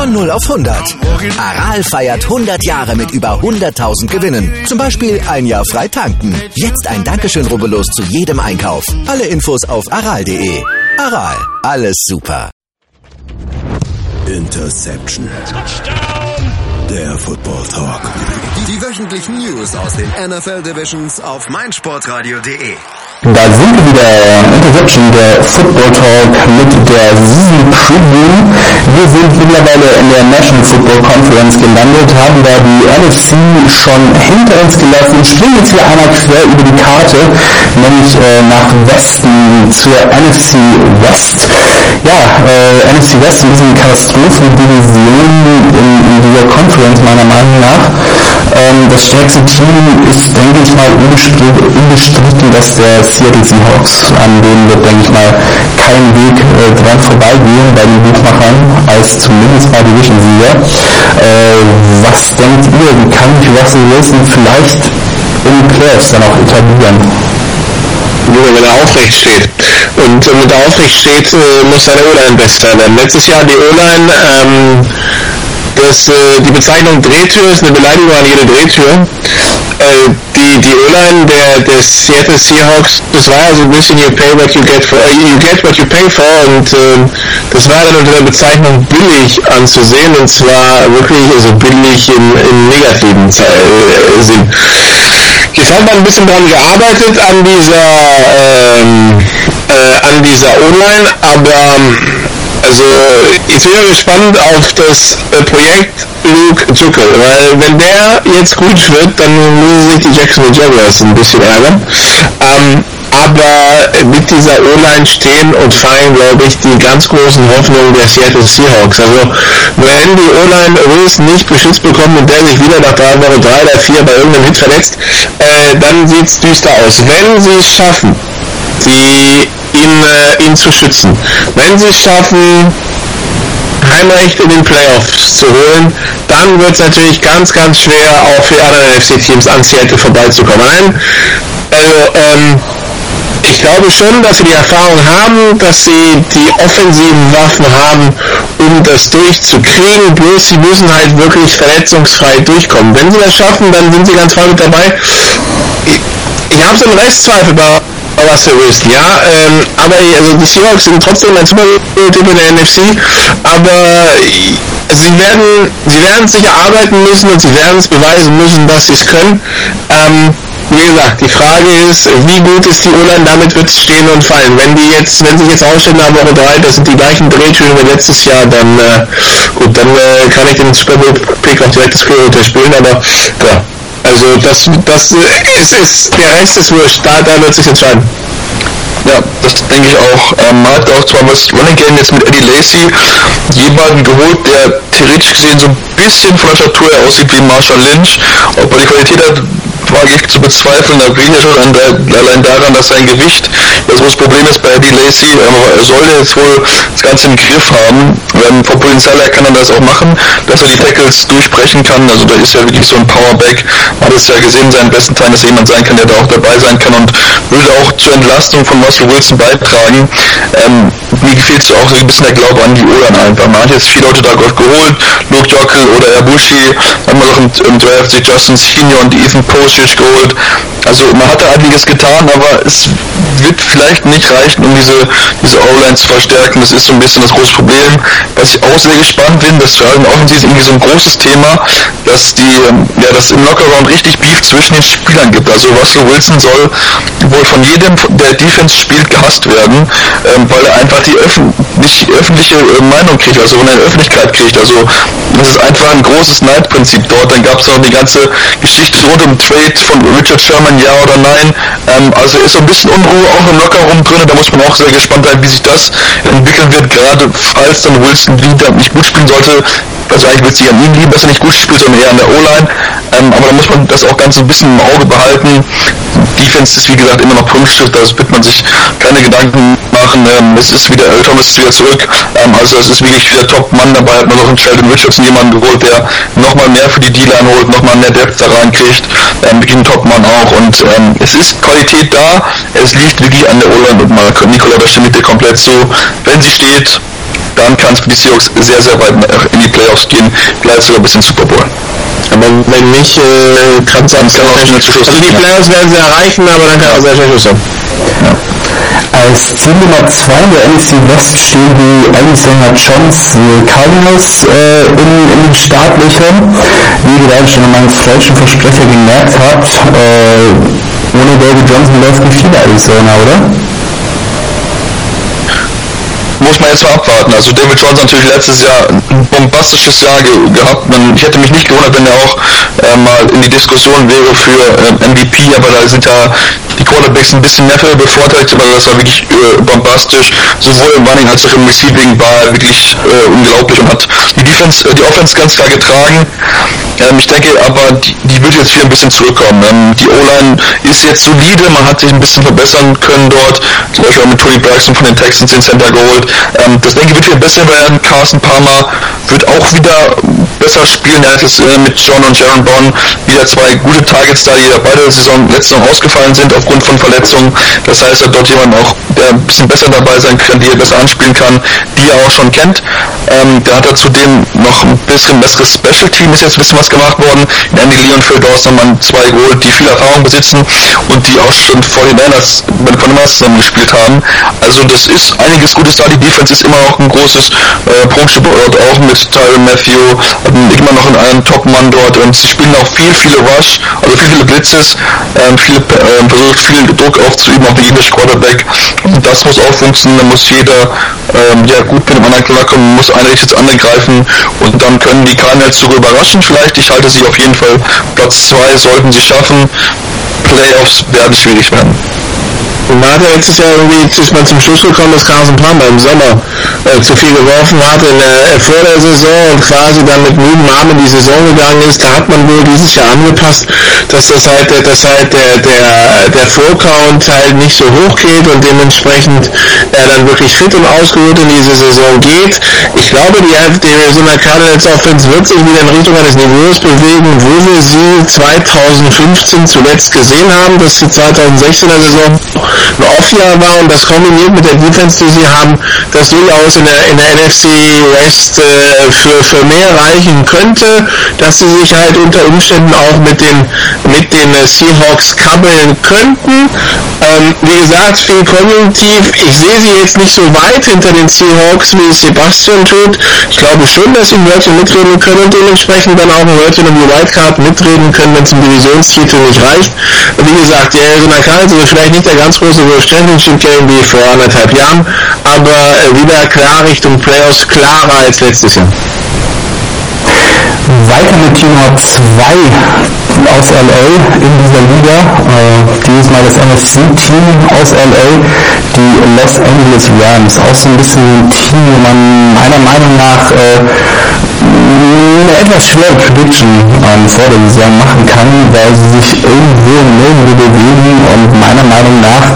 Von 0 auf 100. Aral feiert 100 Jahre mit über 100.000 Gewinnen. Zum Beispiel ein Jahr frei tanken. Jetzt ein Dankeschön, rubbellos zu jedem Einkauf. Alle Infos auf aral.de. Aral, alles super. Interception. Der Football Talk. Die wöchentlichen News aus den NFL Divisions auf meinsportradio.de. Da sind wir wieder, Interception, der Football Talk mit der Season Preview. Wir sind mittlerweile in der National Football Conference gelandet, haben da die NFC schon hinter uns gelassen, springen jetzt hier einmal quer über die Karte, nämlich nach Westen zur NFC West. Ja, NFC West ist ein bisschen Katastrophendivision in dieser Conference meiner Meinung nach. Das stärkste Team ist, denke ich mal, unbestritten, dass der Seattle Seahawks, an denen wird, denke ich mal, kein Weg dran vorbeigehen bei den Buchmachern, als zumindest bei Division-Sieger. Was denkt ihr, wie kann Russell Wilson vielleicht in Playoffs dann auch etablieren? Nur wenn er aufrecht steht. Und damit er aufrecht steht, muss seine O-Line besser werden. Letztes Jahr die O-Line, die Bezeichnung Drehtür ist eine Beleidigung an jede Drehtür. Die O-Line der Seattle Seahawks, das war ja so ein bisschen you get what you pay for, und das war dann unter der Bezeichnung billig anzusehen, und zwar wirklich also billig im negativen Sinn. Jetzt hat man ein bisschen dran gearbeitet an dieser O-Line, aber also jetzt bin ich gespannt auf das Projekt Luke Zuckel, weil wenn der jetzt gut wird, dann müssen sich die Jacksonville Jaguars ein bisschen ärgern. Aber mit dieser O-Line stehen und fallen, glaube ich, die ganz großen Hoffnungen der Seattle Seahawks. Also wenn die O-Line Wilson nicht beschützt bekommt und der sich wieder nach 3 oder 4 bei irgendeinem Hit verletzt, dann sieht es düster aus. Wenn sie es schaffen, ihn zu schützen, wenn sie es schaffen, Heimrecht in den Playoffs zu holen, dann wird es natürlich ganz, ganz schwer, auch für andere NFC-Teams an Seattle vorbeizukommen. Ich glaube schon, dass sie die Erfahrung haben, dass sie die offensiven Waffen haben, um das durchzukriegen, bloß sie müssen halt wirklich verletzungsfrei durchkommen. Wenn sie das schaffen, dann sind sie ganz vorne mit dabei. Ich habe so einen Restzweifel bei Russell Wilson, ja, aber also die Seahawks sind trotzdem ein super Typ in der NFC, aber sie werden sicher arbeiten müssen und sie werden es beweisen müssen, dass sie es können. Wie gesagt, die Frage ist, wie gut ist die O-Line, damit wird es stehen und fallen. Wenn sich jetzt ausstellen nach Woche 3, das sind die gleichen Drehtüren wie letztes Jahr, dann kann ich den Super Bowl Pick auch direkt das Clear spielen, aber klar. Also das ist der Rest ist wurscht, da wird sich entscheiden. Ja, das denke ich auch. Man hat auch zwar was Running Game jetzt mit Eddie Lacy jemanden geholt, der theoretisch gesehen so ein bisschen von der Statur aussieht wie Marshall Lynch. Ob er die Qualität hat, wage ich zu bezweifeln. Da liegt ja schon allein daran, dass sein Gewicht das große Problem ist bei Eddie Lacy. Er soll jetzt wohl das Ganze im Griff haben. Vom Potenzial her kann er das auch machen, dass er die Tackles durchbrechen kann. Also da ist ja wirklich so ein Powerback. Man hat es ja gesehen in seinen besten Teilen, dass er jemand sein kann, der da auch dabei sein kann und würde auch zur Entlastung von Russell Wilson beitragen. Mir gefällt so auch so ein bisschen der Glaube an die O-Line einfach. Man hat jetzt 4 Leute da geholt, Luke Joeckel oder Ibushi, dann haben wir noch im Draft sich Justin Senior und Ethan Postich geholt. Also man hat da einiges getan, aber es wird vielleicht nicht reichen, um diese O-Line zu verstärken. Das ist so ein bisschen das große Problem. Was ich auch sehr gespannt bin, das vor allem offensiv irgendwie so ein großes Thema, dass dass im Lockerround richtig Beef zwischen den Spielern gibt. Also Russell Wilson soll wohl von jedem, der Defense spielt, gehasst werden, weil er einfach die öffentliche Meinung kriegt, also von der Öffentlichkeit kriegt. Also das ist einfach ein großes Neidprinzip dort. Dann gab es noch die ganze Geschichte rund um Trade von Richard Sherman, ja oder nein. Also ist so ein bisschen Unruhe auch im Lockerroom drin. Da muss man auch sehr gespannt sein, wie sich das entwickeln wird, gerade falls dann Wilson wieder nicht gut spielen sollte. Also eigentlich wird sich an ihm lieben, dass er nicht gut spielt, sondern eher an der O-Line. Aber da muss man das auch ganz ein bisschen im Auge behalten. Defense ist wie gesagt immer noch Prunkstück, da wird man sich keine Gedanken machen. Es ist wieder, Earl Thomas ist wieder zurück. Also es ist wirklich wieder Top-Mann dabei. Hat man noch einen Sheldon Richardson jemanden geholt, der nochmal mehr für die D-Line holt, nochmal mehr Depth da reinkriegt. Wirklich ein Top-Mann auch. Und es ist Qualität da. Es liegt wirklich an der O-Line und Nicola, da stimme ich dir komplett zu. Wenn sie steht, dann kann es für die Seahawks sehr, sehr weit in die Playoffs gehen, vielleicht sogar bis in Super Bowl. Aber wenn nicht, kann es auch sehr schnell zu Schluss. Also die Playoffs werden sie erreichen, aber dann kann auch sehr schnell Schluss sein. Ja. Als Team Nummer 2 der NFC West stehen die Arizona Cardinals in den Startlöchern. Wie ihr gerade schon an meinem falschen Versprecher gemerkt habt, ohne David Johnson läuft nicht viel Arizona, oder? Muss man jetzt mal abwarten. Also David Johnson natürlich letztes Jahr ein bombastisches Jahr gehabt. Ich hätte mich nicht gewundert, wenn er auch mal in die Diskussion wäre für MVP, aber da sind ja die Quarterbacks ein bisschen mehr bevorteilt, aber das war wirklich bombastisch. Sowohl im Running als auch im Receiving war er wirklich unglaublich und hat die Offense ganz klar getragen. Ich denke aber, die wird jetzt wieder ein bisschen zurückkommen. Die O-Line ist jetzt solide, man hat sich ein bisschen verbessern können dort, zum Beispiel auch mit Tony Braxton von den Texans den Center geholt. Das denke ich wird wieder besser werden. Carson Palmer wird auch wieder besser spielen. Er hat jetzt mit John und Jaron Bond wieder 2 gute Targets da, die beide letzte Saison ausgefallen sind aufgrund von Verletzungen. Das heißt, er hat dort jemand auch, der ein bisschen besser dabei sein kann, die er besser anspielen kann, die er auch schon kennt. Da hat er zudem noch ein bisschen besseres Special Team, ist jetzt ein bisschen was gemacht worden. In Andy Lee und Phil Dawson haben 2 geholt, die viel Erfahrung besitzen und die auch schon vor den Niners zusammen gespielt haben. Also das ist einiges Gutes da. Die Defense ist immer noch ein großes Prunkstück dort, auch mit Tyrann Mathieu, immer noch einen Top-Mann dort und sie spielen auch viele Rush, also viele Blitzes, versucht viel Druck aufzuüben auf den gegnerischen Quarterback. Und das muss auch funktionieren, da muss jeder gut mit dem anderen klarkommen, muss einer jetzt angreifen und dann können die Cardinals sogar überraschen vielleicht. Ich halte sie auf jeden Fall Platz 2, sollten sie schaffen. Playoffs werden schwierig werden. Und man hat ja letztes Jahr ist man zum Schluss gekommen, dass Carson Palmer im Sommer zu viel geworfen hat vor der Saison und quasi dann mit müden Armen in die Saison gegangen ist. Da hat man wohl dieses Jahr angepasst, dass der Full-Count halt nicht so hoch geht und dementsprechend er dann wirklich fit und ausgeruht in diese Saison geht. Ich glaube, die Arizona Cardinals Offense wird sich wieder in Richtung eines Niveaus bewegen, wo wir sie 2015 zuletzt gesehen haben, dass die 2016er Saison ein Off-Jahr war und das kombiniert mit der Defense, die sie haben, das durchaus in der NFC West für mehr reichen könnte, dass sie sich halt unter Umständen auch mit den Seahawks kabbeln könnten. Wie gesagt, viel konjunktiv. Ich sehe sie jetzt nicht so weit hinter den Seahawks, wie es Sebastian tut. Ich glaube schon, dass sie ein Wörtchen mitreden können und dementsprechend dann auch ein Wörtchen um die Wildcard mitreden können, wenn es im Divisionstitel nicht reicht. Wie gesagt, die Arizona Cardinals sind vielleicht nicht der ganz große Championship Game wie vor 1,5 Jahren, aber wieder klar Richtung Playoffs, klarer als letztes Jahr. Weiter mit Team Nummer 2 aus LA in dieser Liga, dieses Mal das NFC-Team aus LA, die Los Angeles Rams, auch so ein bisschen ein Team, wo man meiner Meinung nach eine etwas schwere Prediction vor der Saison machen kann, weil sie sich irgendwo nirgendwo bewegen und meiner Meinung nach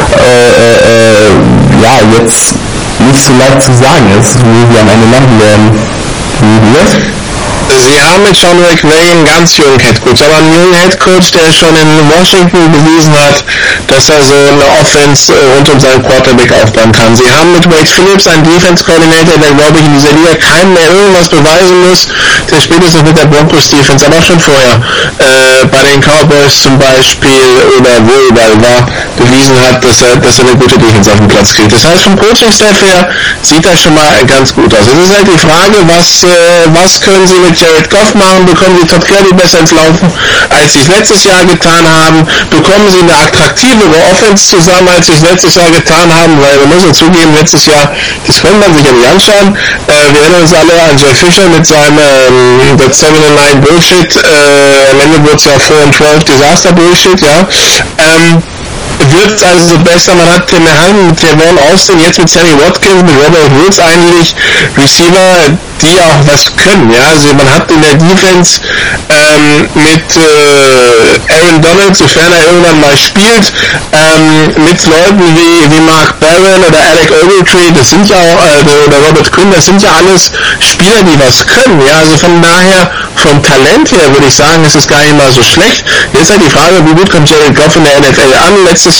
jetzt nicht so leicht zu sagen ist, wie wir am Ende landen werden. Wie wir? Sie haben mit Sean McVay einen ganz jungen Headcoach, aber einen jungen Headcoach, der schon in Washington bewiesen hat, dass er so eine Offense rund um seinen Quarterback aufbauen kann. Sie haben mit Wade Phillips einen Defense-Coordinator, der, glaube ich, in dieser Liga keinem mehr irgendwas beweisen muss, der spätestens mit der Broncos-Defense, aber auch schon vorher bei den Cowboys zum Beispiel oder wo überall war, bewiesen hat, dass er eine gute Defense auf den Platz kriegt. Das heißt, vom Coaching-Staff her sieht das schon mal ganz gut aus. Es ist halt die Frage, was können Sie mit Jared Goff machen, bekommen Sie Todd Gurley besser ins Laufen, als Sie es letztes Jahr getan haben, bekommen Sie eine attraktivere Offense zusammen, als Sie es letztes Jahr getan haben, weil man muss ja zugeben, letztes Jahr, das könnte man sich ja nicht anschauen, wir erinnern uns alle an Jeff Fisher mit seinem 7-9 Bullshit, am Ende wurde es ja 4-12 Disaster Bullshit, ja, wird also besser, man hat Tim Hahn mit Javon Austin, jetzt mit Sammy Watkins, mit Robert Woods eigentlich Receiver, die auch was können, ja, also man hat in der Defense mit Aaron Donald, sofern er irgendwann mal spielt, mit Leuten wie Mark Barron oder Alec Ogletree, das sind ja auch, oder Robert Quinn, das sind ja alles Spieler, die was können, ja, also von daher, vom Talent her würde ich sagen, ist es gar nicht mal so schlecht. Jetzt halt die Frage, wie gut kommt Jared Goff in der NFL an? Letztes Jahr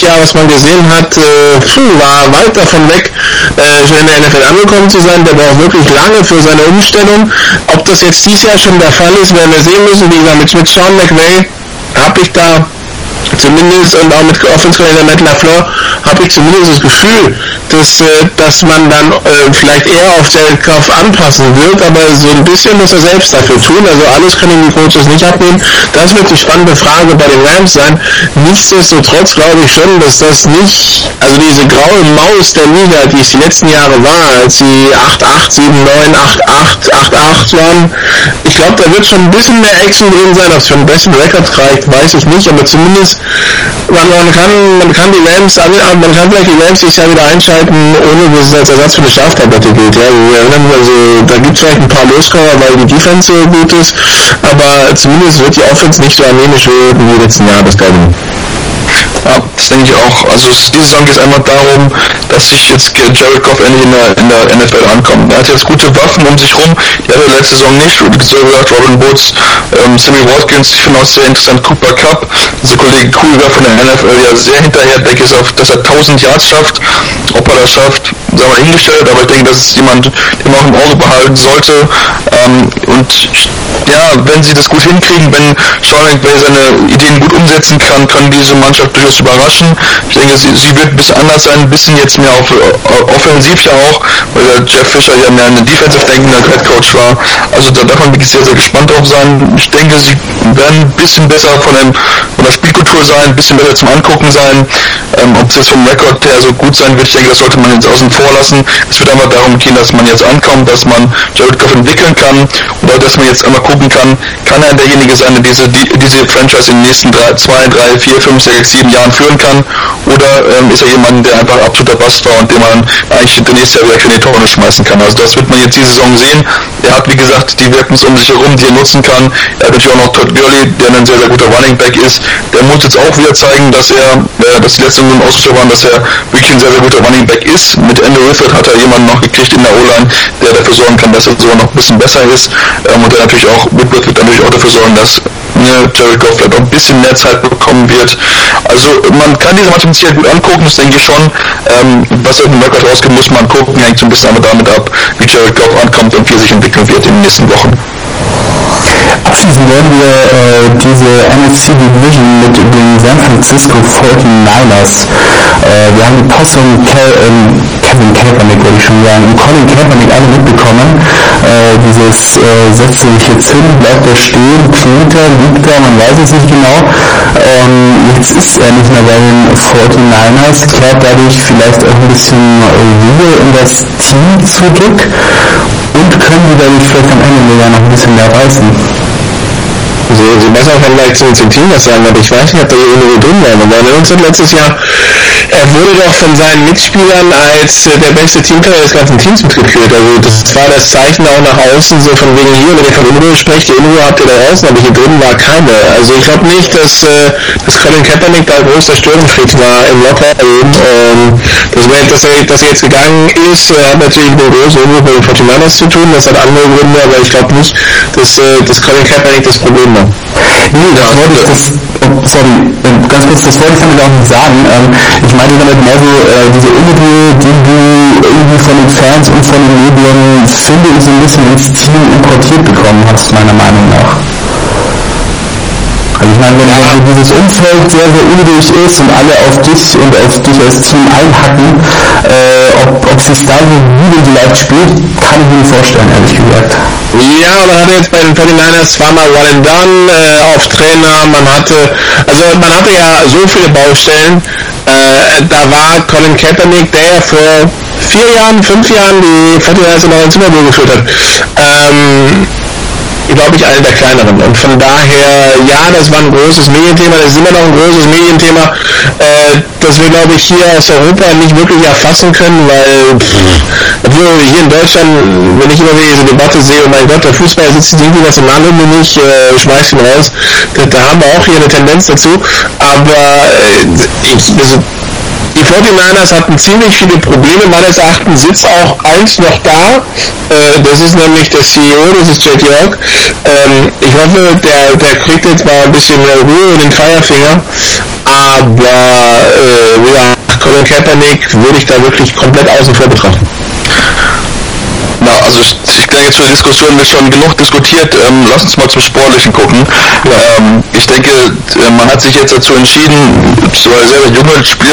Jahr, was man gesehen hat, war weit davon weg, schon in der NFL angekommen zu sein. Der braucht wirklich lange für seine Umstellung. Ob das jetzt dieses Jahr schon der Fall ist, werden wir sehen müssen. Wie gesagt, mit Sean McVay habe ich da zumindest, und auch mit Offense-Coordinator Matt LaFleur, habe ich zumindest das Gefühl, dass man dann vielleicht eher auf Jared Goff anpassen wird, aber so ein bisschen muss er selbst dafür tun, also alles können die Coaches nicht abnehmen. Das wird die spannende Frage bei den Rams sein. Nichtsdestotrotz glaube ich schon, dass das nicht, also diese graue Maus der Liga, die es die letzten Jahre war, als sie 8-8, 7-9, 8-8, 8-8 waren, ich glaube, da wird schon ein bisschen mehr Action drin sein. Ob es für einen besten Rekord reicht, weiß ich nicht, aber zumindest man kann die Rams, man kann vielleicht die Rams dieses Jahr wieder einschalten, ohne dass es als Ersatz für eine Straftablette gilt. Ja, also da gibt es vielleicht ein paar Loskauer, weil die Defense so gut ist, aber zumindest wird die Offense nicht so anämisch wirken wie letzten Jahr, das glaube ich. Ja, das denke ich auch. Also diese Saison geht es einmal darum, dass sich jetzt Jared Goff endlich in der NFL ankommt. Er hat jetzt gute Waffen um sich rum, die hatte er letzte Saison nicht. Wie gesagt, Robin Woods, Sammy Watkins, ich finde auch sehr interessant, Cooper Kupp, dieser Kollege Krüger von der NFL, der sehr hinterher, denke ich, dass er 1000 Yards schafft. Ob er das schafft, sagen wir hingestellt, aber ich denke, das ist jemand, den man auch im Auge behalten sollte. Und ja, wenn sie das gut hinkriegen, wenn Sean McVay seine Ideen gut umsetzen kann diese Mannschaft durchaus überraschen. Ich denke, sie wird ein bisschen anders sein, ein bisschen jetzt mehr auf offensiv ja auch, weil der Jeff Fisher ja mehr ein defensive denkender Head Coach war. Also da darf man wirklich sehr, sehr gespannt drauf sein. Ich denke, sie werden ein bisschen besser von der Spielkultur sein, ein bisschen besser zum Angucken sein. Ob es jetzt vom Rekord her so gut sein wird, ich denke, das sollte man jetzt außen vor lassen. Es wird einfach darum gehen, dass man jetzt ankommt, dass man Jared Goff entwickeln kann oder dass man jetzt einmal gucken kann er derjenige sein, der diese Franchise in den nächsten 2, 3, 4, 5, 6, 7 Jahren führen kann, oder ist er jemand, der einfach absoluter Bast war und den man eigentlich nächstes Jahr wieder in die Tonne schmeißen kann. Also das wird man jetzt diese Saison sehen. Er hat, wie gesagt, die Weapons um sich herum, die er nutzen kann. Er hat natürlich auch noch Todd Gurley, der ein sehr, sehr guter Running Back ist. Der muss jetzt auch wieder zeigen, dass die letzten Runden ausgestellt waren, dass er wirklich ein sehr, sehr guter Running Back ist. Mit Andrew Whitfield hat er jemanden noch gekriegt in der O-Line, der dafür sorgen kann, dass er sogar noch ein bisschen besser ist. Und der natürlich auch, Whitfield wird natürlich auch dafür sorgen, dass Jared Goff vielleicht auch ein bisschen mehr Zeit bekommen wird. Also man kann diese Mannschaft sicher gut angucken, das denke ich schon. Was auf dem Rekord rausgeht, muss man gucken, hängt so ein bisschen aber damit ab, wie Jared Goff ankommt und wie er sich entwickeln wird in den nächsten Wochen. Abschließend werden wir diese NFC Division mit den San Francisco 49ers. Wir haben die Posse und Kevin Kaepernick, würde ich schon sagen, und Colin Kaepernick alle mitbekommen. Dieses setzt sich jetzt hin, bleibt er stehen, kniet er, liegt er, man weiß es nicht genau. Jetzt ist er nicht mehr bei den 49ers, kehrt dadurch vielleicht auch ein bisschen Ruhe in das Team zurück und können die dadurch vielleicht am Ende sogar noch ein bisschen mehr reißen. Sebastian kann gleich zum Team was sagen, aber ich weiß nicht, ob da irgendwo drin war. Wir erinnern uns letztes Jahr, er wurde doch von seinen Mitspielern als der beste Teamplayer des ganzen Teams mitgeführt. Also das war das Zeichen auch nach außen, so von wegen hier, wenn ihr von Unruhe sprecht, die Unruhe habt ihr da draußen, aber hier drin war keine. Also ich glaube nicht, dass Colin Kaepernick da großer Störenfried war im Lockerroom. Dass er jetzt gegangen ist, hat natürlich eine große Unruhe mit den 49ers zu tun, das hat andere Gründe, aber ich glaube nicht, dass Colin Kaepernick das Problem war. Nee, das wollte ich damit auch nicht sagen. Ich meine damit mehr so, diese Unruhe, die du irgendwie von den Fans und von den Medien, finde ich, so ein bisschen ins Team importiert bekommen hast, meiner Meinung nach. Also ich meine, wenn dieses Umfeld sehr, sehr unruhig ist und alle auf dich und auf dich als Team einhacken, ob sich da so gut so leicht spielt, kann ich mir nicht vorstellen, ehrlich gesagt. Ja, man hatte jetzt bei den 49ers zweimal One and Done auf Trainer, man hatte ja so viele Baustellen, da war Colin Kaepernick, der ja vor 5 Jahren die 49ers noch ins Super Bowl geführt hat, glaube ich, einer der kleineren. Und von daher, ja, das war ein großes Medienthema, das ist immer noch ein großes Medienthema, das wir, glaube ich, hier aus Europa nicht wirklich erfassen können, weil obwohl hier in Deutschland, wenn ich immer wieder diese Debatte sehe, oh mein Gott, der Fußball sitzt die Nationalhymne nicht, schmeißt ihn raus, da haben wir auch hier eine Tendenz dazu, aber die 49ers hatten ziemlich viele Probleme, meines Erachtens sitzt auch eins noch da, das ist nämlich der CEO, das ist Jed York. Ich hoffe, der kriegt jetzt mal ein bisschen mehr Ruhe in den Feierfinger, aber Colin Kaepernick würde ich da wirklich komplett außen vor betrachten. Na, also ich denke, zur Diskussion wird schon genug diskutiert. Lass uns mal zum Sportlichen gucken. Ich denke, man hat sich jetzt dazu entschieden, zwei sehr junge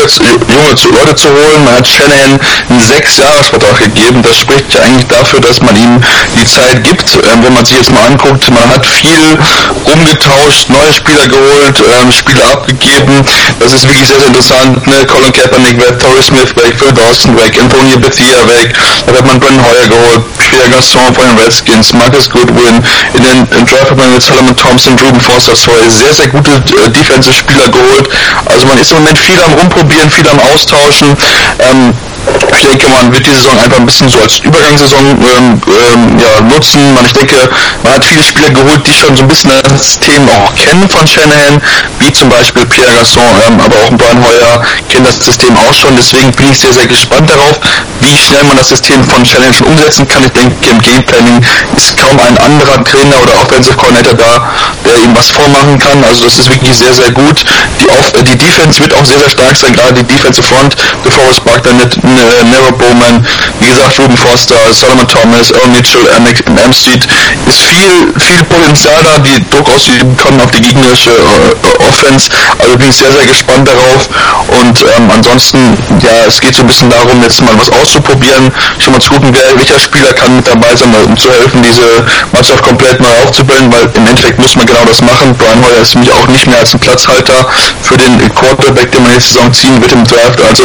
Leute zu holen. Man hat Shanahan einen 6-Jahres-Vertrag gegeben. Das spricht ja eigentlich dafür, dass man ihm die Zeit gibt. Wenn man sich jetzt mal anguckt, man hat viel rumgetauscht, neue Spieler geholt, Spieler abgegeben. Das ist wirklich sehr, sehr interessant. Ne? Colin Kaepernick weg, Torrey Smith weg, Phil Dawson weg, Antonio Bethea weg. Da hat man Brennan Hoyer geholt. Pierre Garçon von den Redskins, Marcus Goodwin, im Draft hat man mit Solomon Thompson, Reuben Foster zwei sehr, sehr gute Defensive-Spieler geholt. Also man ist im Moment viel am Rumprobieren, viel am Austauschen. Ich denke, man wird die Saison einfach ein bisschen so als Übergangssaison nutzen. Ich denke, man hat viele Spieler geholt, die schon so ein bisschen das System auch kennen von Shanahan, wie zum Beispiel Pierre Garçon, aber auch Brian Hoyer kennen das System auch schon. Deswegen bin ich sehr, sehr gespannt darauf, wie schnell man das System von Shanahan schon umsetzen kann. Ich denke, im Gameplanning ist kaum ein anderer Trainer oder Offensive Coordinator da, der ihm was vormachen kann. Also das ist wirklich sehr, sehr gut. Die Defense wird auch sehr, sehr stark sein, gerade die Defensive Front. DeForest Buckner, Nero Bowman, wie gesagt, Reuben Foster, Solomon Thomas, Earl Mitchell, Street, ist viel Potenzial da, die Druck ausüben können auf die gegnerische Offense. Also bin ich sehr, sehr gespannt darauf. Und ansonsten, ja, es geht so ein bisschen darum, jetzt mal was auszuprobieren, schon mal zu gucken, welcher Spieler kann mit dabei sein, um zu helfen, diese Mannschaft komplett neu aufzubilden, weil im Endeffekt muss man genau das machen. Brian Hoyer ist für mich auch nicht mehr als ein Platzhalter für den Quarterback, den man nächste Saison ziehen wird im Draft. Also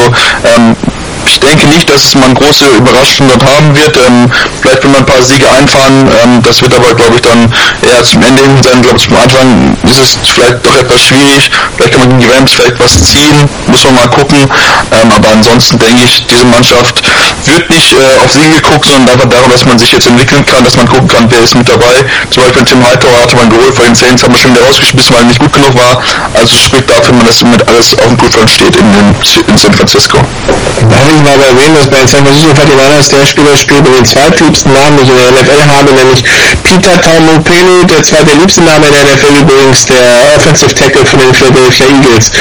ich denke nicht, dass man große Überraschungen dort haben wird. Vielleicht will man ein paar Siege einfahren. Das wird aber, glaube ich, dann eher zum Ende hin sein. Glaube ich, zum Anfang ist es vielleicht doch etwas schwierig. Vielleicht kann man gegen die Rams vielleicht was ziehen. Muss man mal gucken. Aber ansonsten denke ich, diese Mannschaft wird nicht auf Siege geguckt, sondern einfach darum, dass man sich jetzt entwickeln kann, dass man gucken kann, wer ist mit dabei. Zum Beispiel Tim Hightower hatte man geholt, vor den Saints haben wir schon wieder rausgeschmissen, weil er nicht gut genug war. Also spricht dafür, dass mit alles auf dem Prüfstand steht in San Francisco. Darf ich mal erwähnen, dass bei San Francisco 49ers der Spieler spielt mit den zweitliebsten Namen, die ich in der NFL habe, nämlich Peter Taumopelu, der zweitliebste Name in der NFL übrigens, der Offensive Tackle von den Philadelphia Eagles.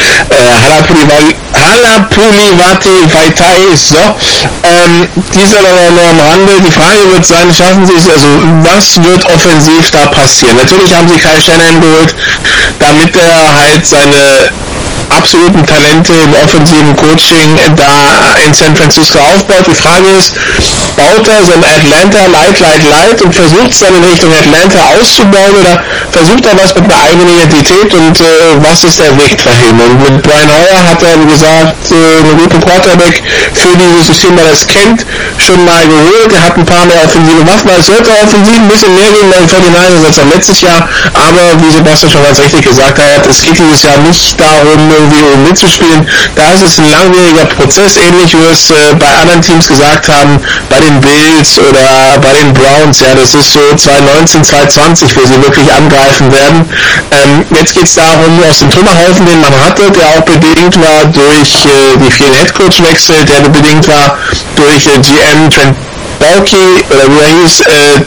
Halapoulivaati Vaitai ist so. Dieser nur am Rande. Die Frage wird sein, schaffen Sie es, also was wird offensiv da passieren? Natürlich haben Sie Kyle Shanahan geholt, damit er halt seine absoluten Talente im offensiven Coaching da in San Francisco aufbaut. Die Frage ist, baut er so ein Atlanta Light und versucht es dann in Richtung Atlanta auszubauen oder versucht er was mit einer eigenen Identität und was ist der Weg dahin? Und mit Brian Hoyer hat er, wie gesagt, einen guten Quarterback für dieses System, weil er es kennt, schon mal geholt. Er hat ein paar mehr offensive Waffen. Es sollte offensiv ein bisschen mehr gehen bei den 49ers als letztes Jahr, aber wie Sebastian schon ganz richtig gesagt hat, es geht dieses Jahr nicht darum, irgendwie mitzuspielen. Da ist es ein langwieriger Prozess, ähnlich wie wir es bei anderen Teams gesagt haben, bei den Bills oder bei den Browns. Ja, das ist so 2019, 2020, wo sie wirklich angreifen werden. Jetzt geht es darum, aus dem Trümmerhaufen, den man hatte, der auch bedingt war durch die vielen Headcoach-Wechsel, der bedingt war durch GM Trent Baalke, oder wie er hieß,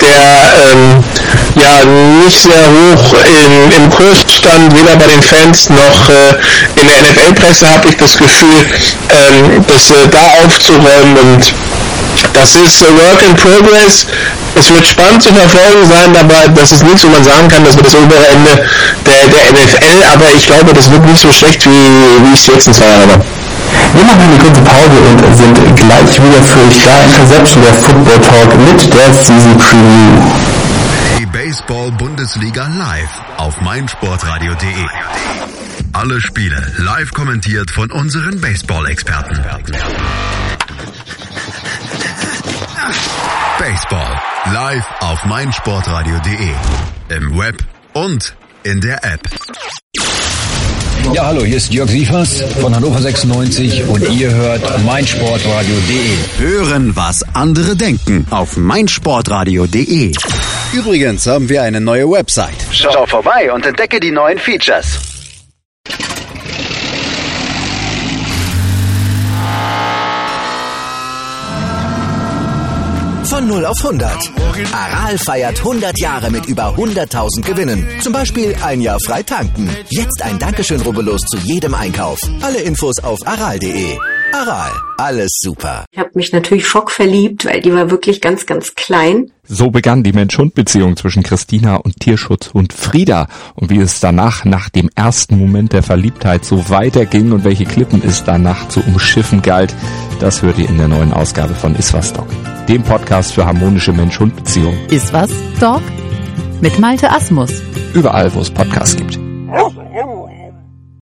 der nicht sehr hoch im Kurs stand, weder bei den Fans noch in der NFL-Presse, habe ich das Gefühl, das da aufzuräumen, und das ist Work in Progress. Es wird spannend zu verfolgen sein, aber das ist nichts, wo man sagen kann, das wird das obere Ende der NFL, aber ich glaube, das wird nicht so schlecht, wie es jetzt in 2 Jahren war. Wir machen eine kurze Pause und sind gleich wieder für euch da. Interception, der Football Talk mit der Season Preview. Die Baseball-Bundesliga live auf meinsportradio.de. Alle Spiele live kommentiert von unseren Baseball-Experten. Baseball live auf meinsportradio.de. Im Web und in der App. Ja, hallo, hier ist Jörg Sievers von Hannover 96 und ihr hört meinsportradio.de. Hören, was andere denken auf meinsportradio.de. Übrigens haben wir eine neue Website. Schau vorbei und entdecke die neuen Features. Von Von 0 auf 100. Aral feiert 100 Jahre mit über 100.000 Gewinnen. Zum Beispiel ein Jahr frei tanken. Jetzt ein Dankeschön, rubbellos zu jedem Einkauf. Alle Infos auf aral.de. Aral, alles super. Ich habe mich natürlich schockverliebt, weil die war wirklich ganz, ganz klein. So begann die Mensch-Hund-Beziehung zwischen Christina und Tierschutzhund Frieda. Und wie es danach, nach dem ersten Moment der Verliebtheit, so weiterging und welche Klippen es danach zu umschiffen galt, das hört ihr in der neuen Ausgabe von Iswas Dog, dem Podcast für harmonische Mensch-Hund-Beziehungen. Iswas Dog? Mit Malte Asmus. Überall, wo es Podcasts gibt.